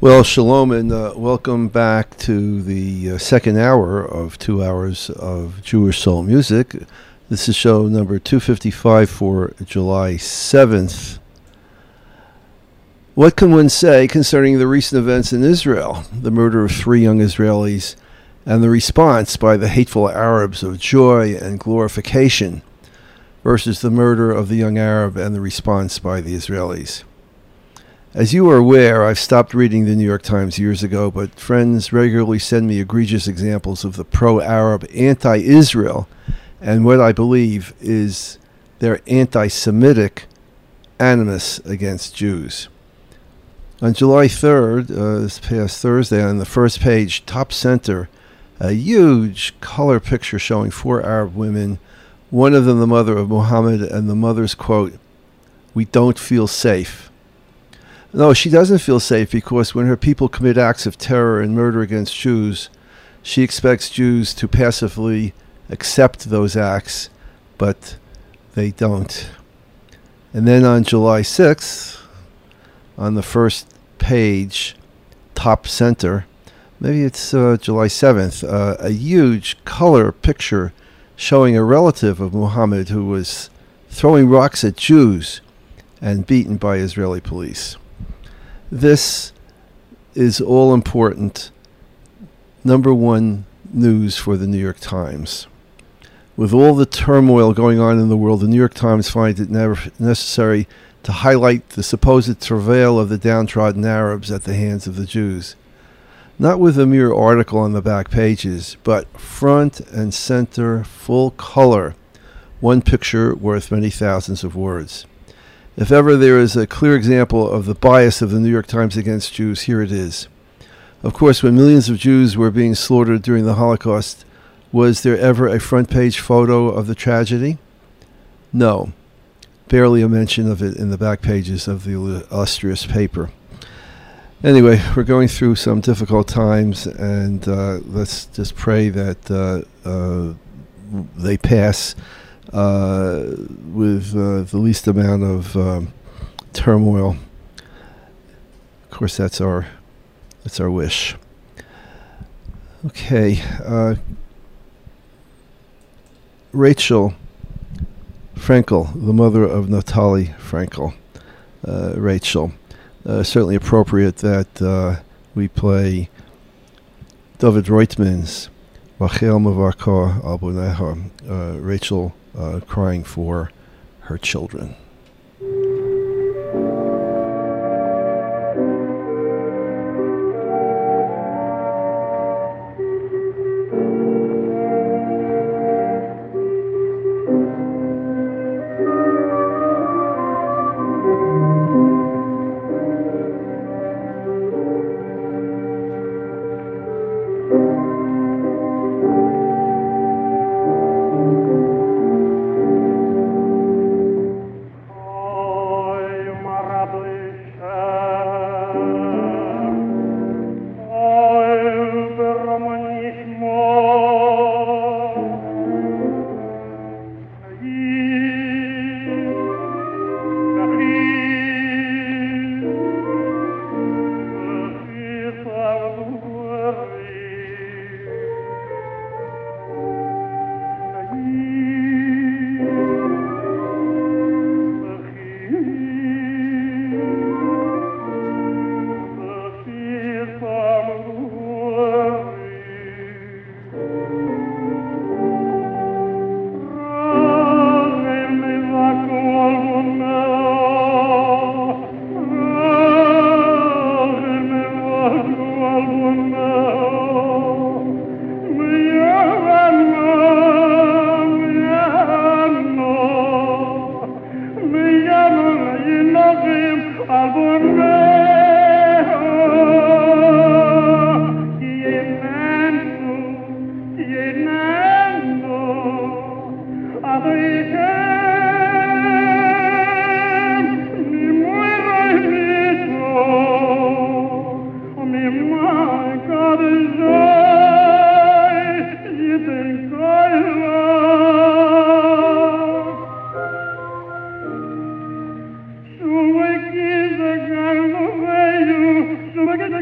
Well, shalom and welcome back to the second hour of 2 hours of Jewish soul music. This is show number 255 for July 7th. What can one say concerning the recent events in Israel, the murder of 3 young Israelis, and the response by the hateful Arabs of joy and glorification versus the murder of the young Arab and the response by the Israelis? As you are aware, I've stopped reading the New York Times years ago, but friends regularly send me egregious examples of the pro-Arab, anti-Israel, and what I believe is their anti-Semitic animus against Jews. On July 3rd, this past Thursday, on the first page, top center, a huge color picture showing 4 Arab women, one of them the mother of Muhammad, and the mother's quote, "We don't feel safe." No, she doesn't feel safe because when her people commit acts of terror and murder against Jews, she expects Jews to passively accept those acts, but they don't. And then on July 6th, on the first page, top center, maybe it's July 7th, a huge color picture showing a relative of Muhammad who was throwing rocks at Jews and beaten by Israeli police. This is all important, number one news for the New York Times. With all the turmoil going on in the world, the New York Times finds it necessary to highlight the supposed travail of the downtrodden Arabs at the hands of the Jews. Not with a mere article on the back pages, but front and center, full color, one picture worth many thousands of words. If ever there is a clear example of the bias of the New York Times against Jews, here it is. Of course, when millions of Jews were being slaughtered during the Holocaust, was there ever a front-page photo of the tragedy? No. Barely a mention of it in the back pages of the illustrious paper. Anyway, we're going through some difficult times, and let's just pray that they pass with the least amount of turmoil. Of course, that's our wish. Okay, Rachel Frankel, the mother of Natalie Frankel. Rachel, certainly appropriate that we play David Reutman's Rachel Mevarka Al Boneha, Rachel crying for her children.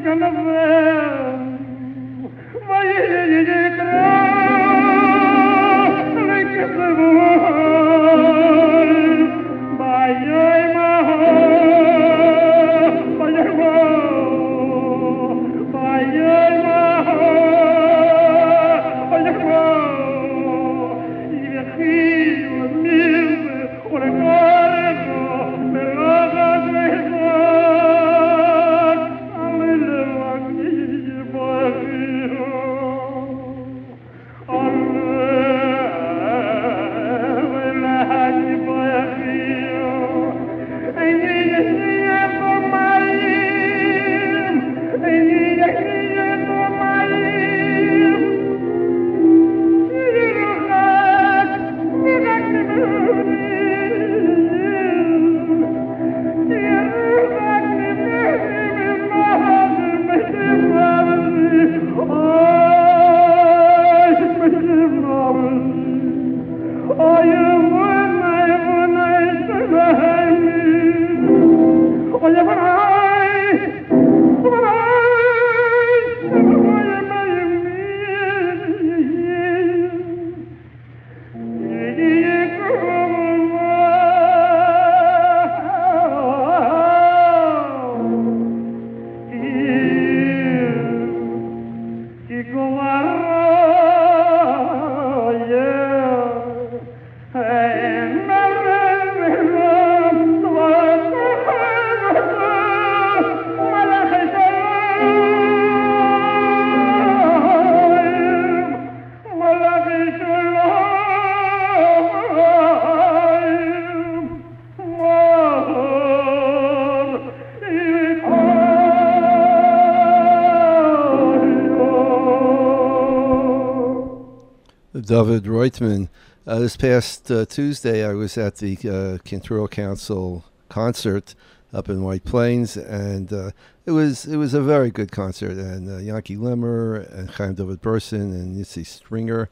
David Reutemann. This past Tuesday, I was at the Cantoral Council concert up in White Plains, and it was a very good concert. And Yanki Lemmer and Chaim David Burson and Yitzi Stringer,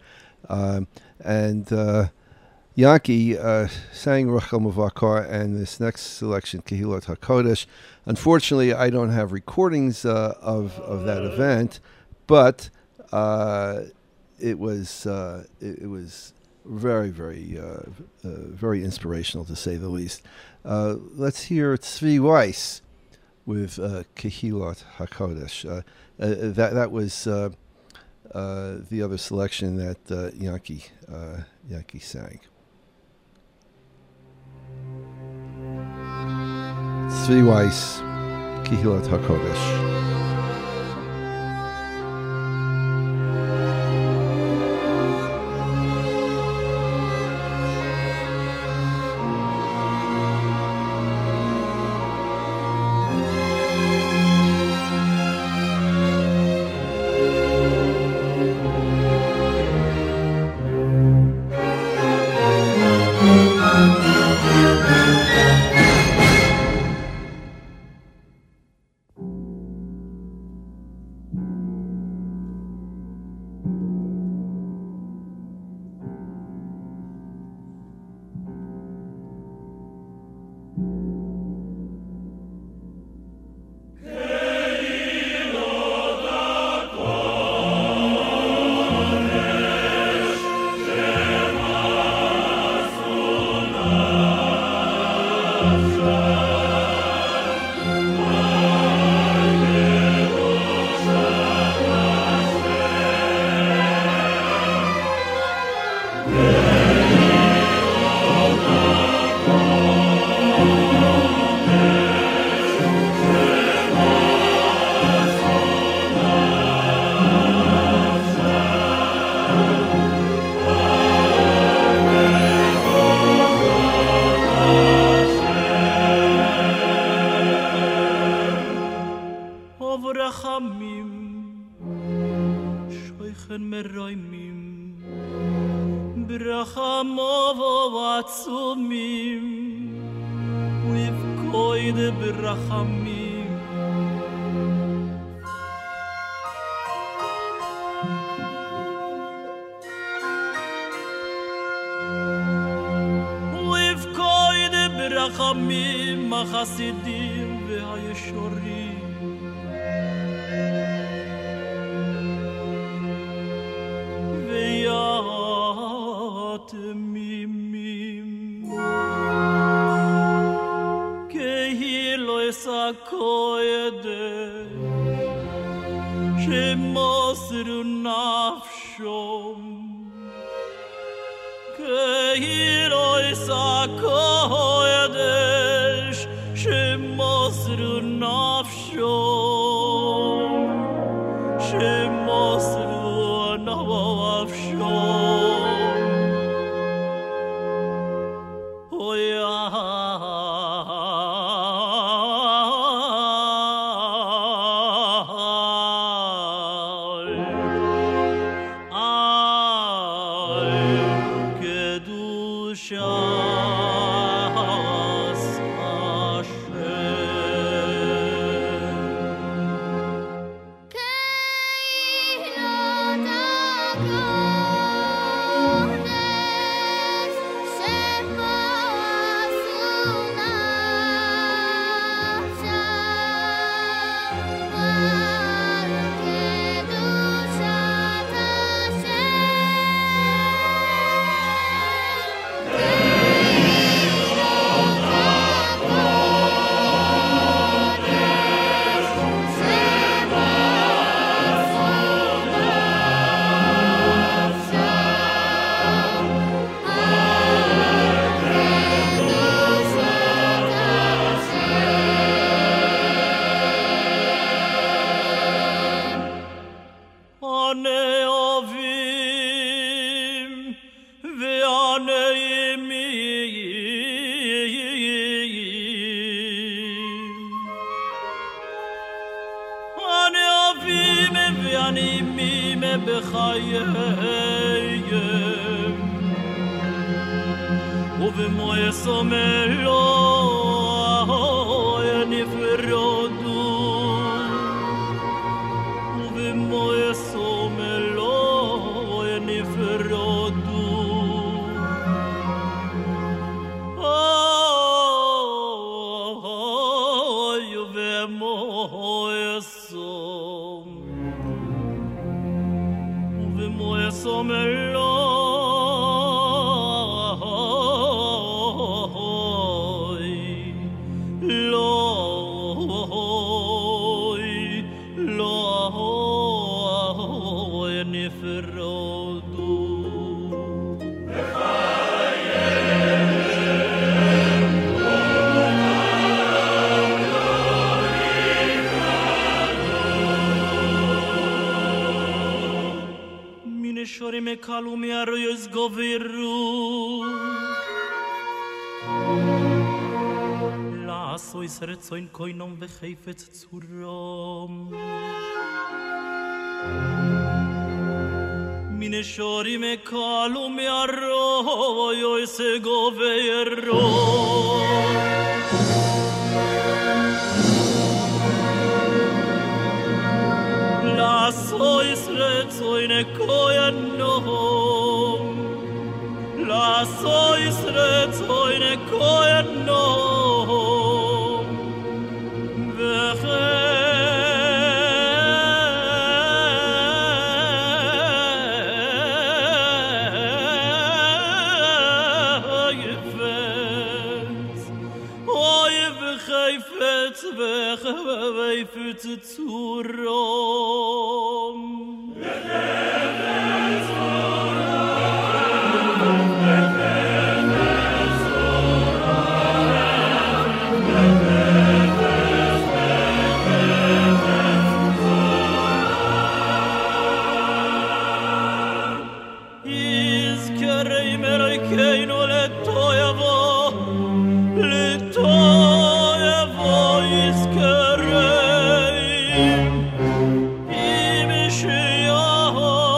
and Yanki sang Rachel Mavakar and this next selection, Kehilot HaKodesh. Unfortunately, I don't have recordings of that event, but it was very, very, very inspirational, to say the least. Let's hear Tzvi Weiss with Kehilot HaKodesh. That was the other selection that Yanki sang. Tzvi Weiss, Kehilot HaKodesh. החכמים, החסידים והישורים, koyede shemosru nafshom kehiroi sakoyede shemosru nafshom shemosru nafshom Rezoin koinom vechefetz zurom Mine shorim ekalum yarro Yoise goveyro Lasois rezoin ekoyanom Lasois rezoin ekoyanom Im Shia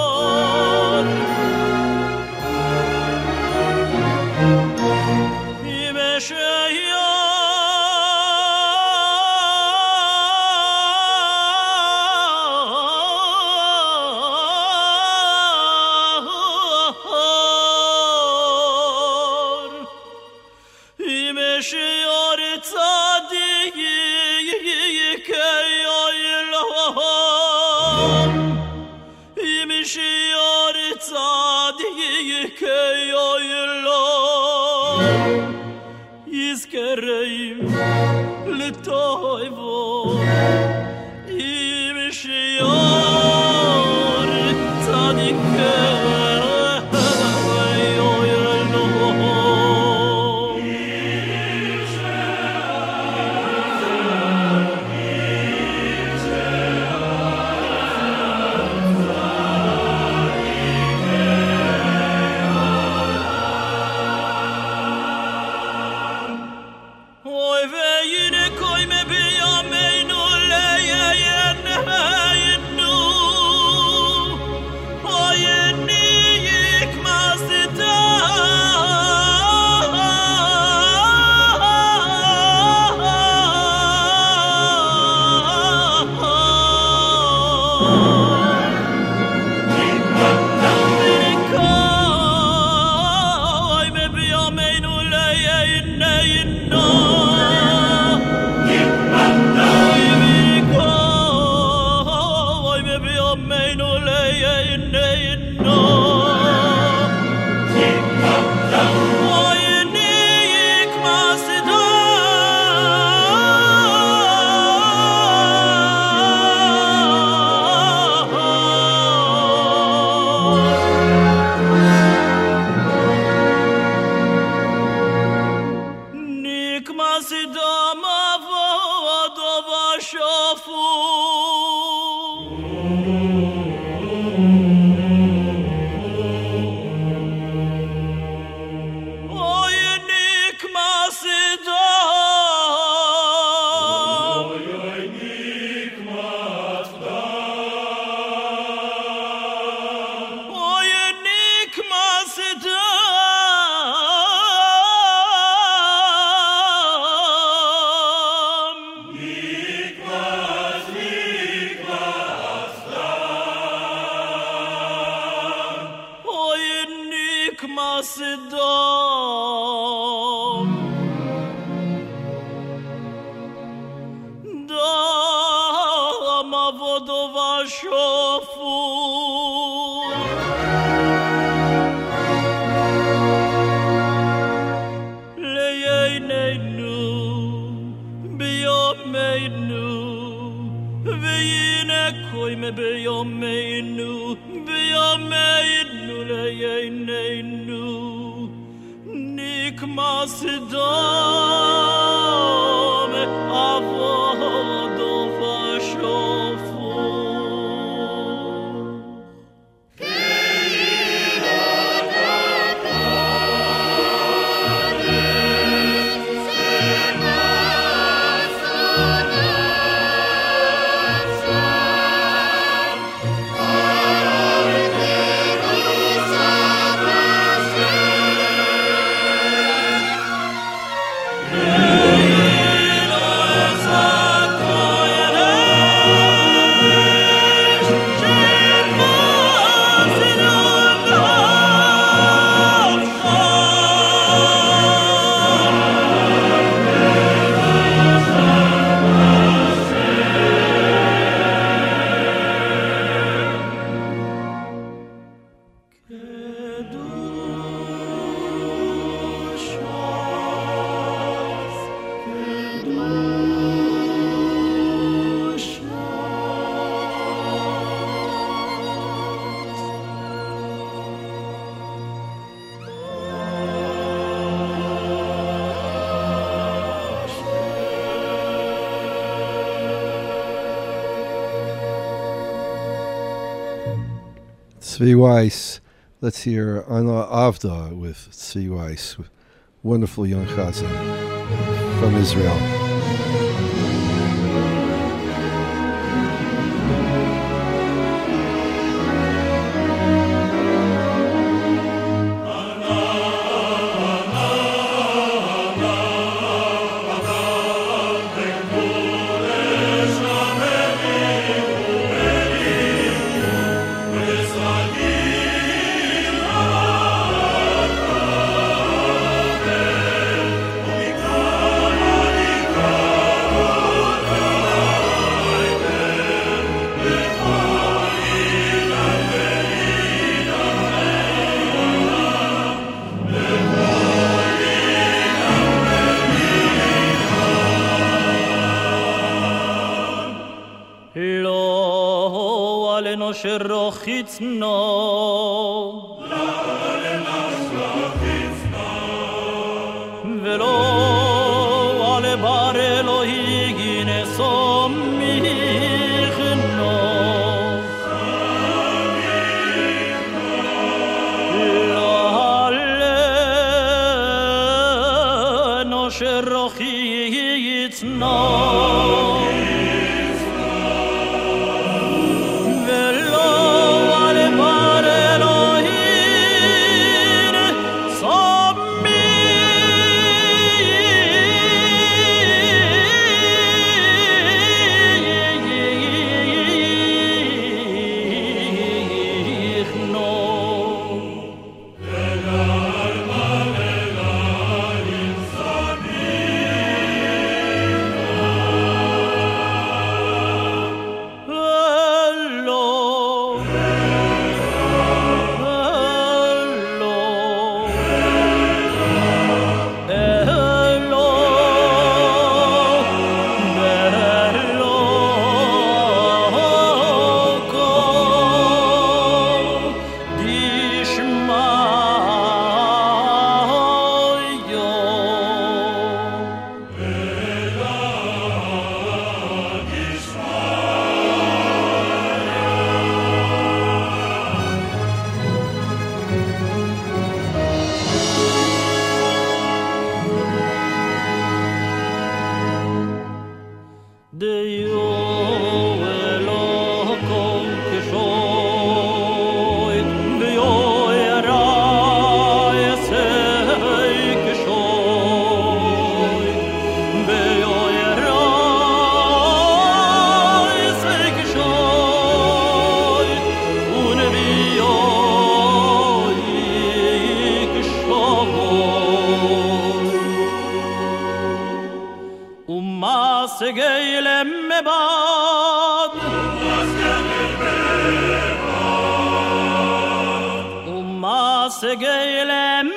Tzvi Weiss. Let's hear Ana Avda with Tzvi Weiss, wonderful young chazan from Israel. סגל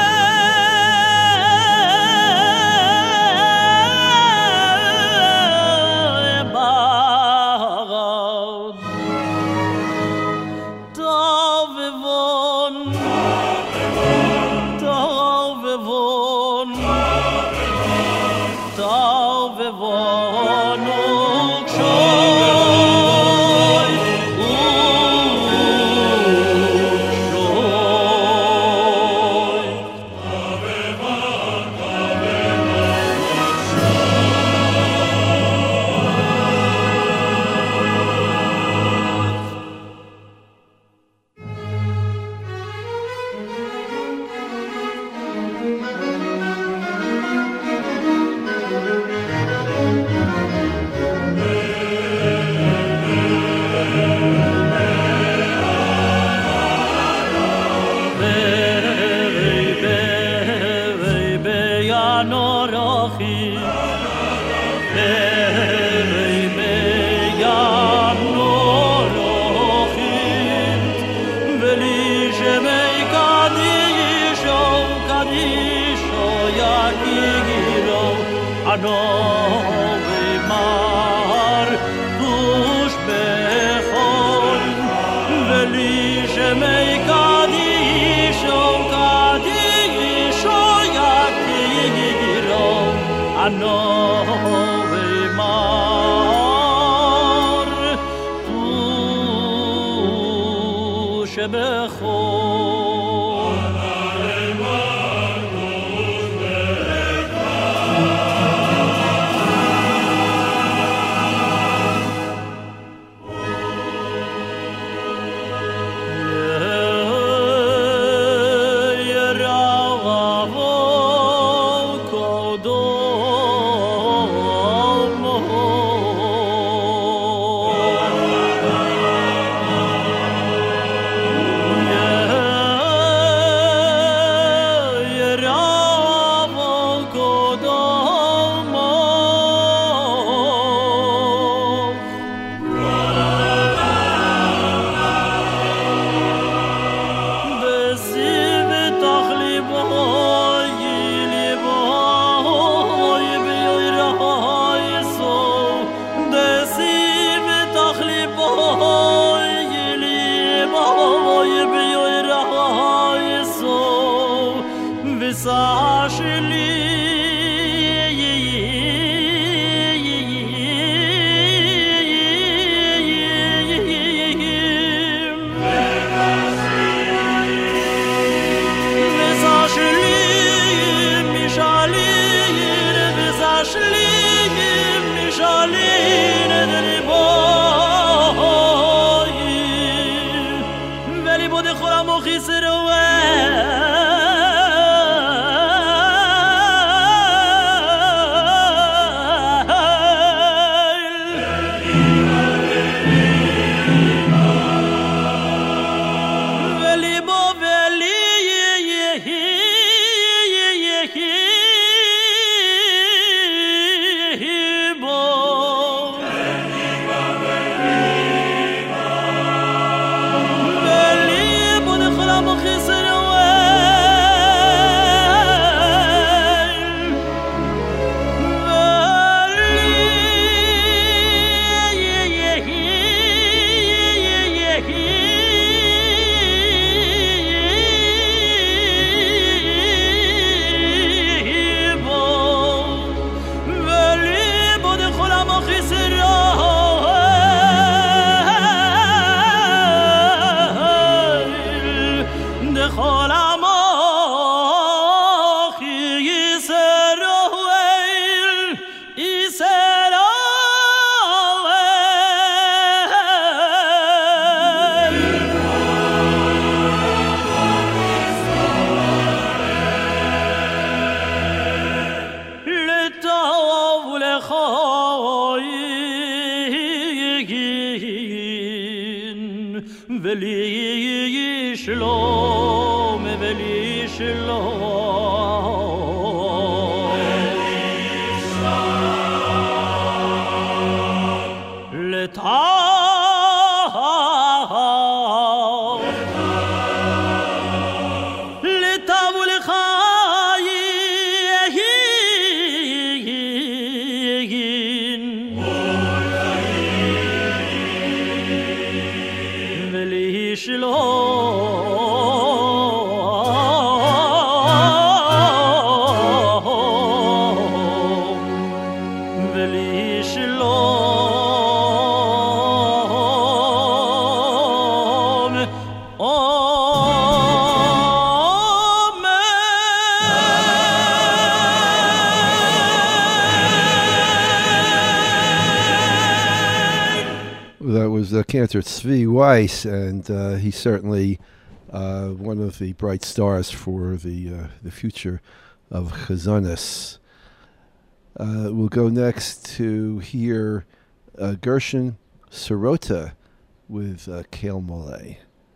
ולי שלום, ולי שלום, ולי שלום, לטוב, שלום ולי שלום That was Cantor Tzvi Weiss, and he's certainly one of the bright stars for the future of Chazonis. We'll go next to hear Gershon Sirota with Kale Molay.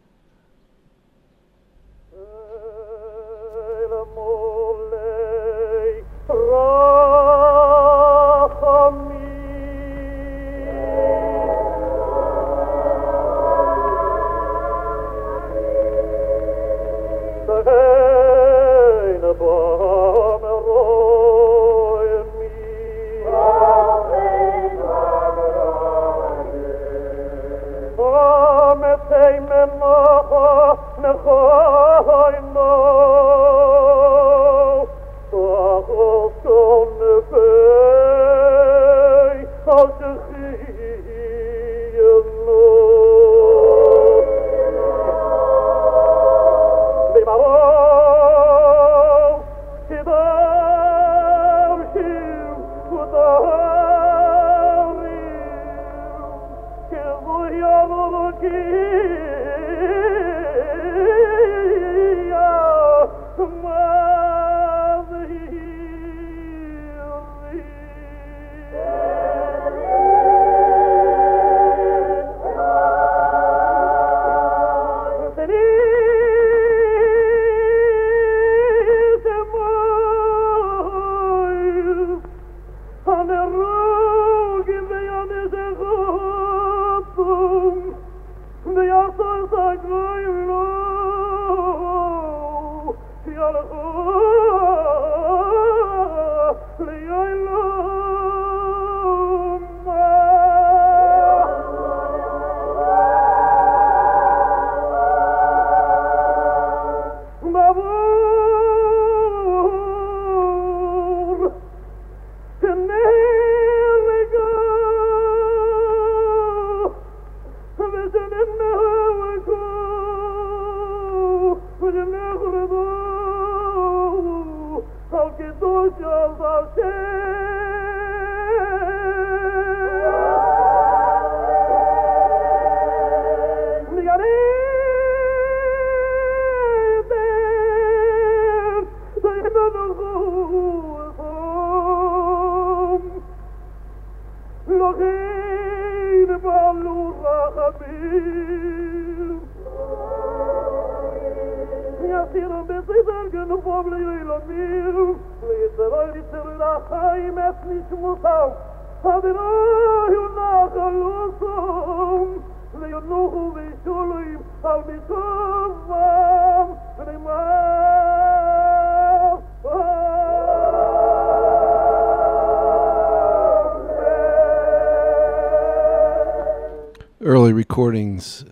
Early recordings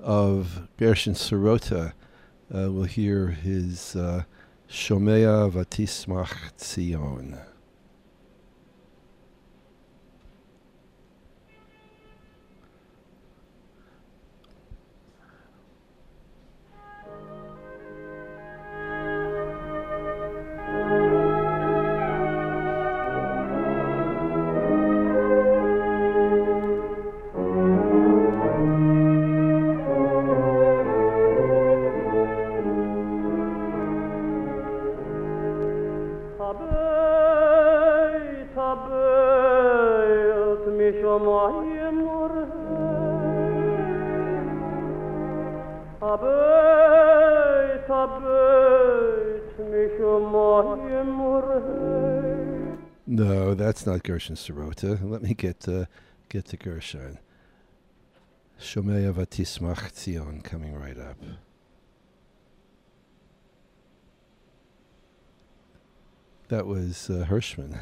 of Gershon Sirota, we'll hear his Shomea Vatismach Tzion. No, that's not Gershon Sirota. Let me get to Gershon. Shomea Vatismach Tzion coming right up. That was Hirschman.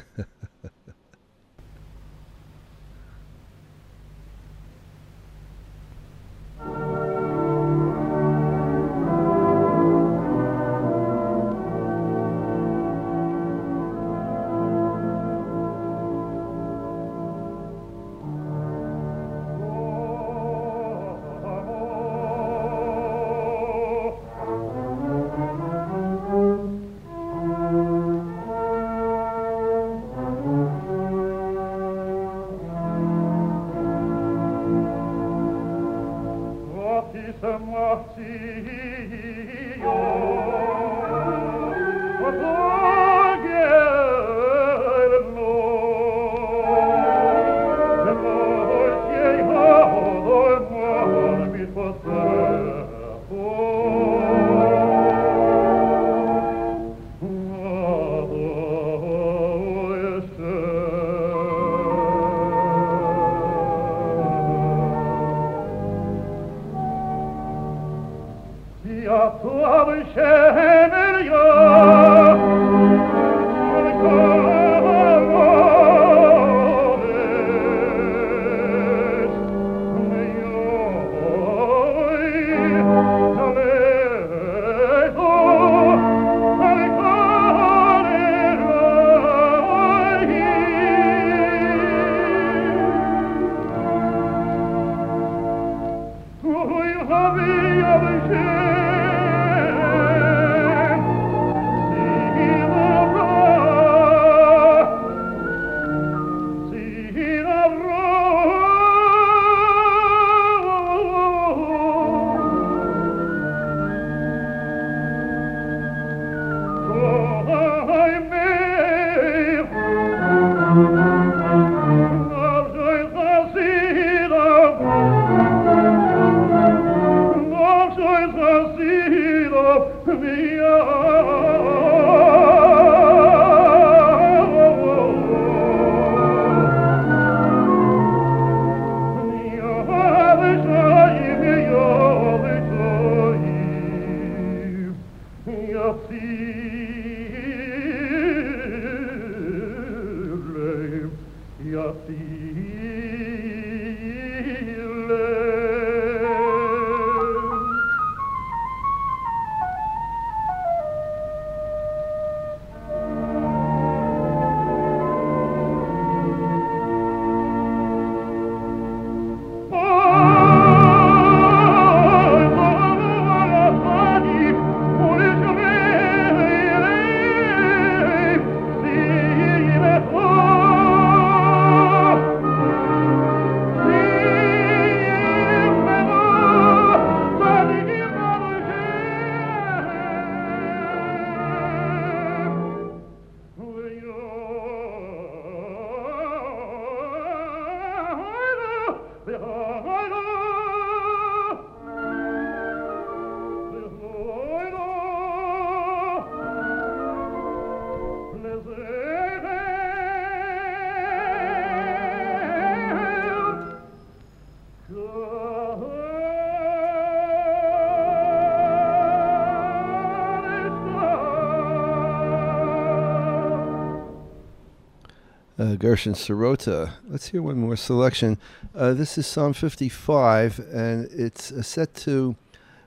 Gershon Sirota. Let's hear one more selection. This is Psalm 55, and it's set to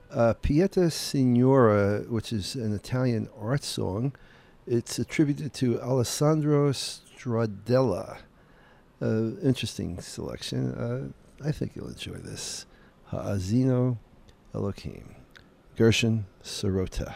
Pieta Signora, which is an Italian art song. It's attributed to Alessandro Stradella. Interesting selection. I think you'll enjoy this. Ha'azino Elohim. Gershon Sirota.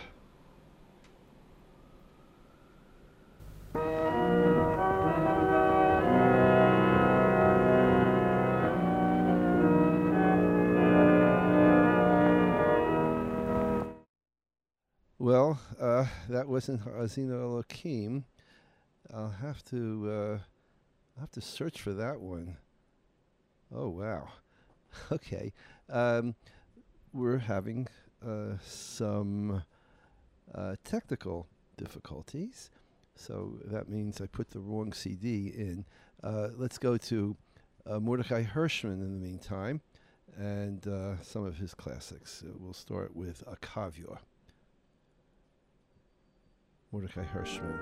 Well, that wasn't Ha'azino Elohim. I'll have to search for that one. Oh wow. Okay. We're having some technical difficulties, so that means I put the wrong CD in. Let's go to Mordechai Hirschman in the meantime, and some of his classics. We'll start with Akavio. Mordechai Hirschman.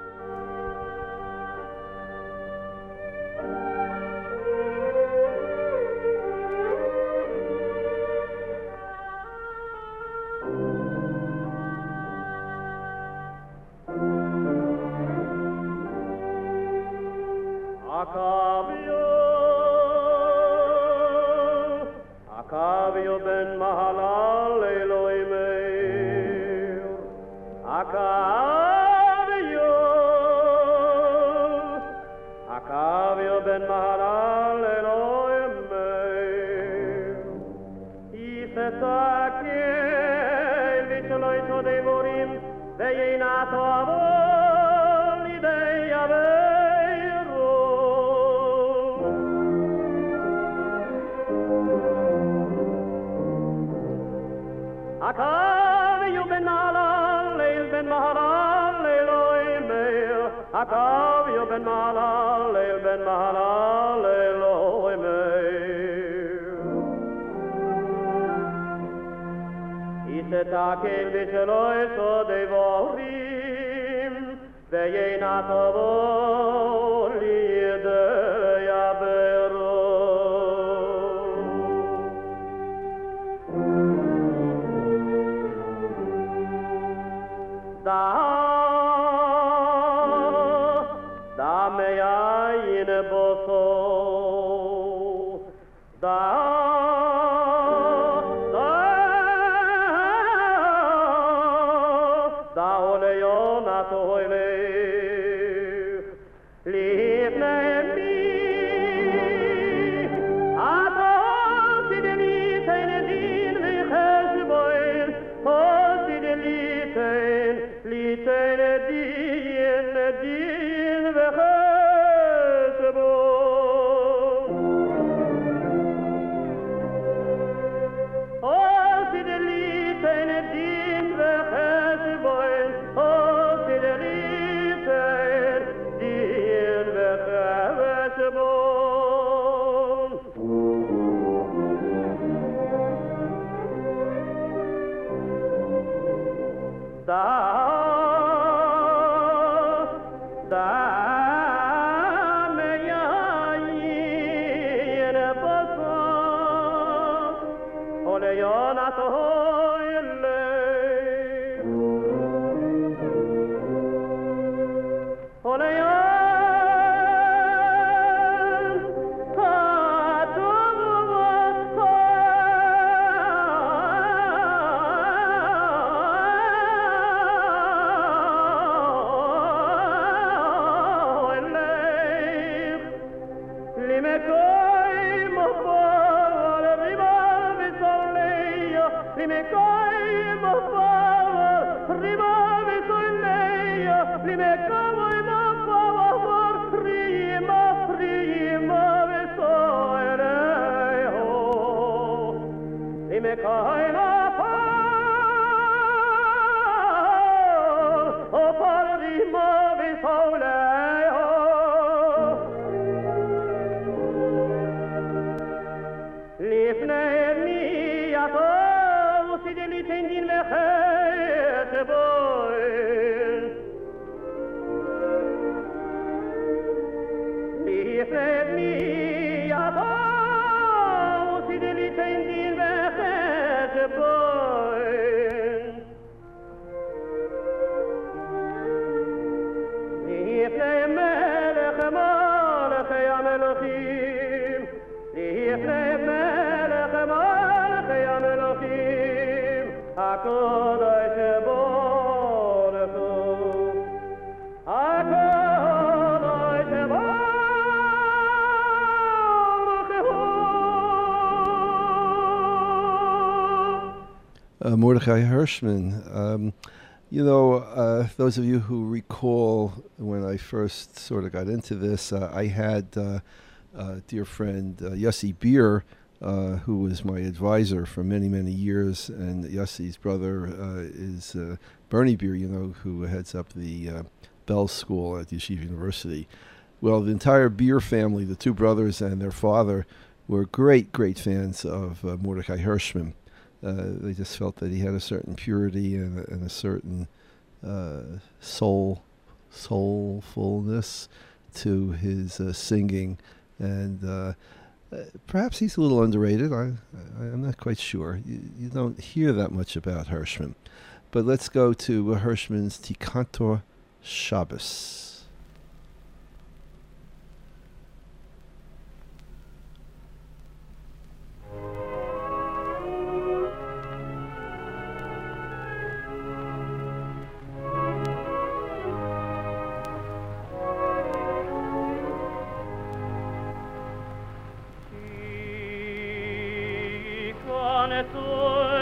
Akavio ben Mahalal Eloi Meir. Akavio ben Mahalal Eloi Meir. Ife תקל ושלוי שודei vorim ve'yeina tovol lidei aveiro Akaviu ben Mahalal leil ben Mahalal leiloi meir Akaviu ben Mahalal leil ben Mahalal leiloi meir Isetakel v'sheloi sodei vorim ve'yeina tovol lidei aveiro Da me yayin boso da ole yona toile lifne mi ato sideli tene din vi khashboin ho sideli tene din ve khashboin ho sideli tene din ve khashboin ho sideli tene din ve khashboin Da me yayin boso ole yona toile ole yon Mordechai Hirschman. Those of you who recall when I first sort of got into this, I had a dear friend, Yossi Beer, who was my advisor for many, many years, and Yossi's brother is Bernie Beer, who heads up the Bell School at Yeshiva University. Well, the entire Beer family, the two brothers and their father, were great, great fans of Mordechai Hirschman. They just felt that he had a certain purity and a certain soulfulness to his singing, and perhaps he's a little underrated. I'm not quite sure. You don't hear that much about Hirschman. But let's go to Hirschman's Tikantor Shabbos. Con tu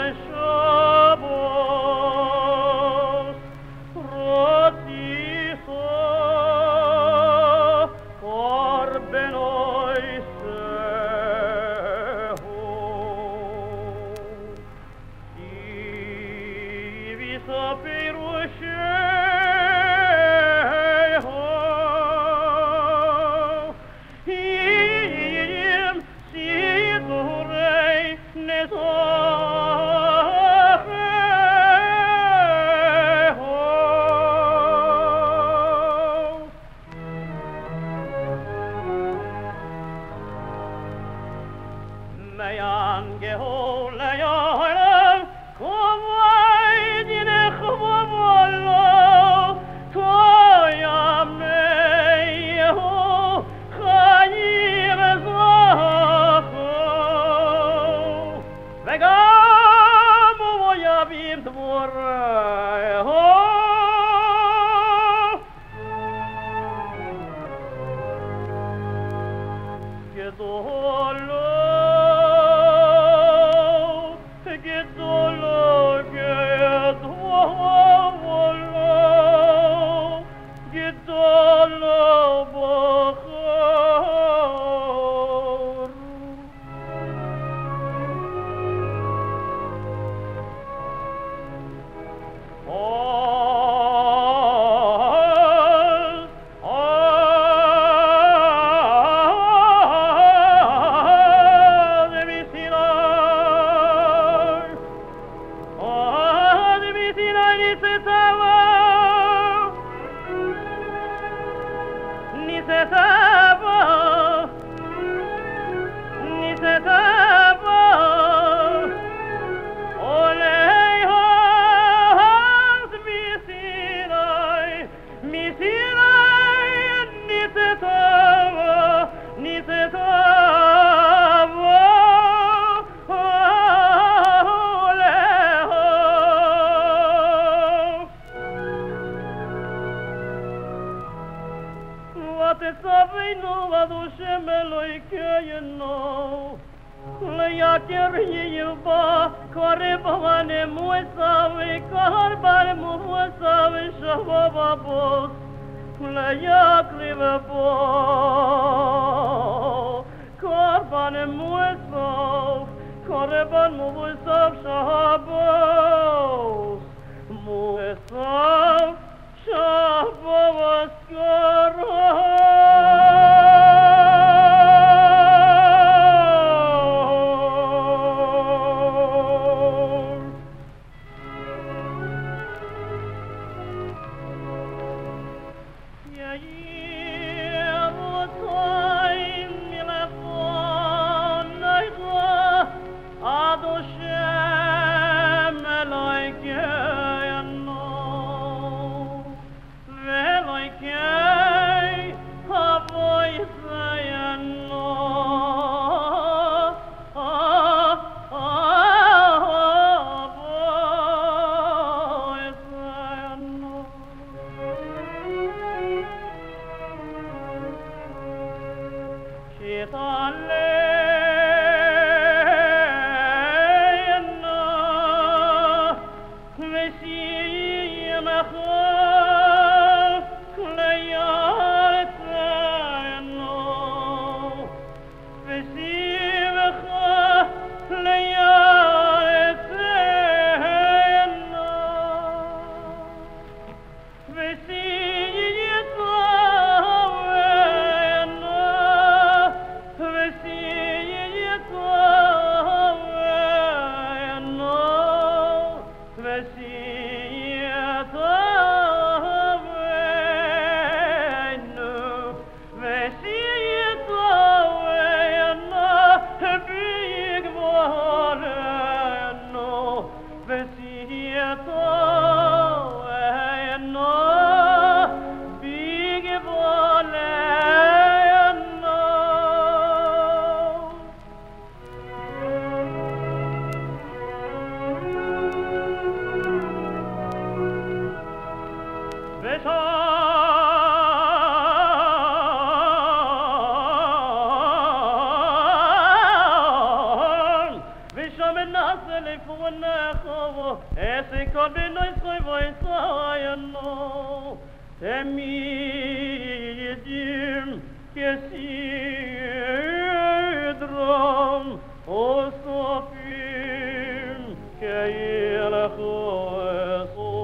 Que il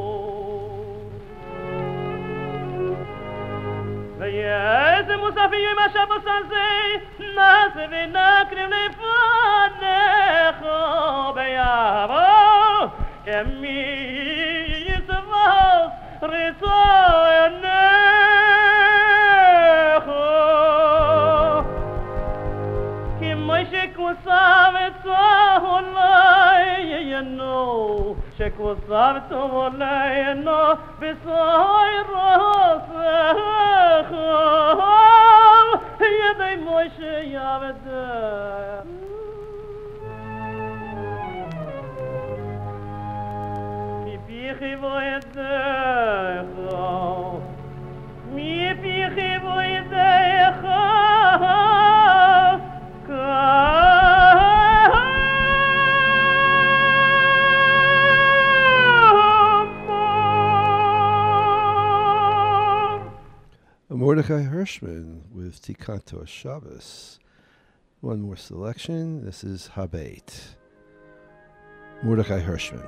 ויהי מה שבוס הזה, נעשה ונקריב לפניך ביעבור, כמי יצבוס רצונך. כמו שכוסה וצהוליינו, שכוסה וצהוליינו בסוי רוסך, ידי מוישה יעבדה. מפיכי וידך, מפיכי וידך, Mordechai Hirschman with Tikanto Shabbos. One more selection. This is Habeit. Mordechai Hirschman.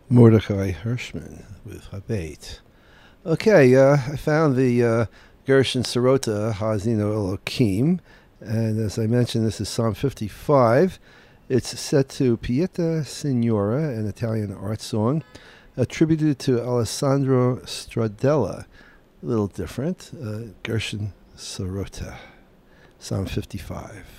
Mordechai Hirschman with Habet. Okay, I found the Gershon Sirota, Hazino Elokim, and as I mentioned, this is Psalm 55. It's set to Pieta Signora, an Italian art song, attributed to Alessandro Stradella. A little different. Gershon Sirota, Psalm 55.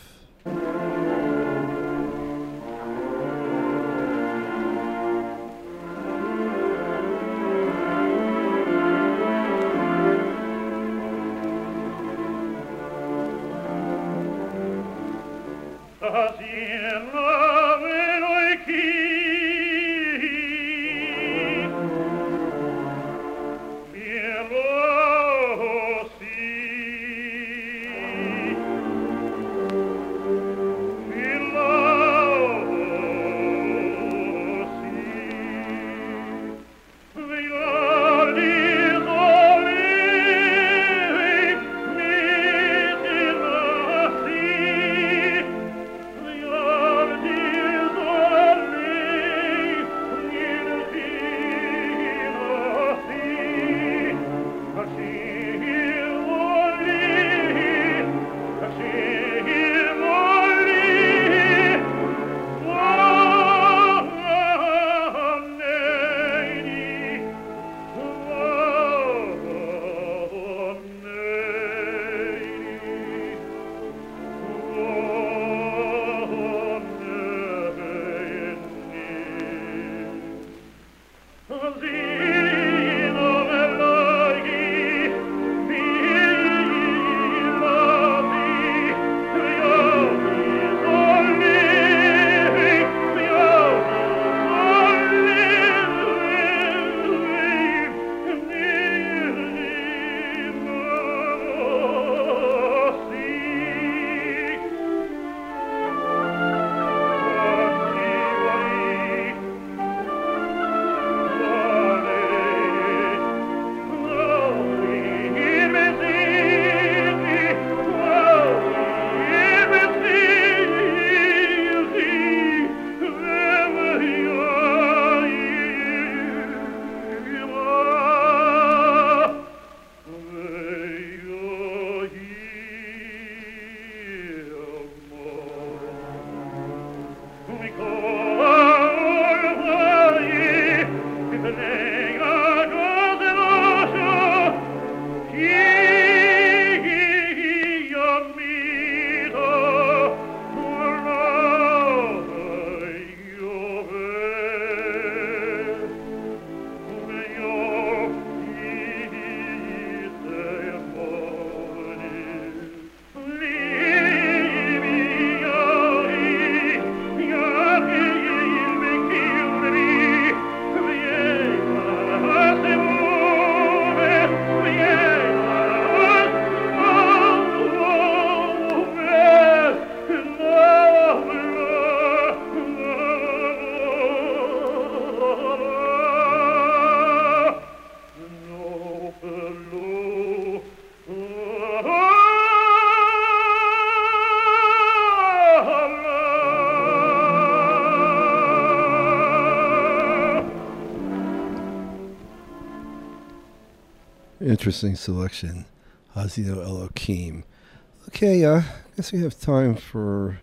Interesting selection, Hazino Elokim. Okay, I guess we have time for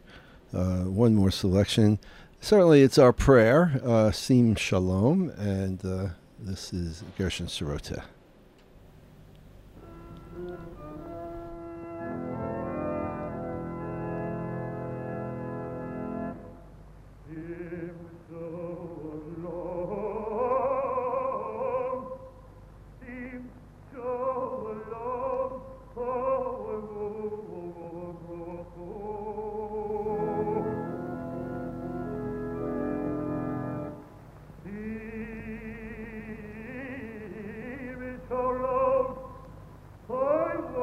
one more selection. Certainly, it's our prayer, Sim Shalom, and this is Gershon Sirota. I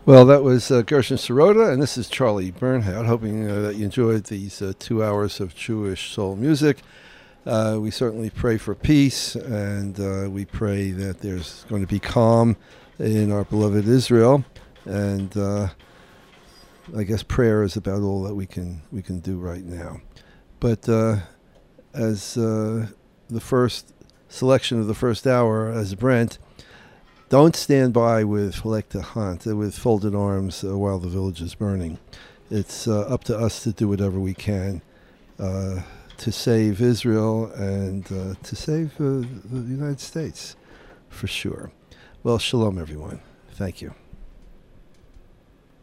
Well, that was Gershon Sirota, and this is Charlie Bernhardt, hoping that you enjoyed these 2 hours of Jewish soul music. We certainly pray for peace, and we pray that there's going to be calm in our beloved Israel. And I guess prayer is about all that we can do right now. But as the first selection of the first hour, as Brent, don't stand by with with folded arms while the village is burning. It's up to us to do whatever we can to save Israel and to save the United States, for sure. Well, shalom, everyone. Thank you.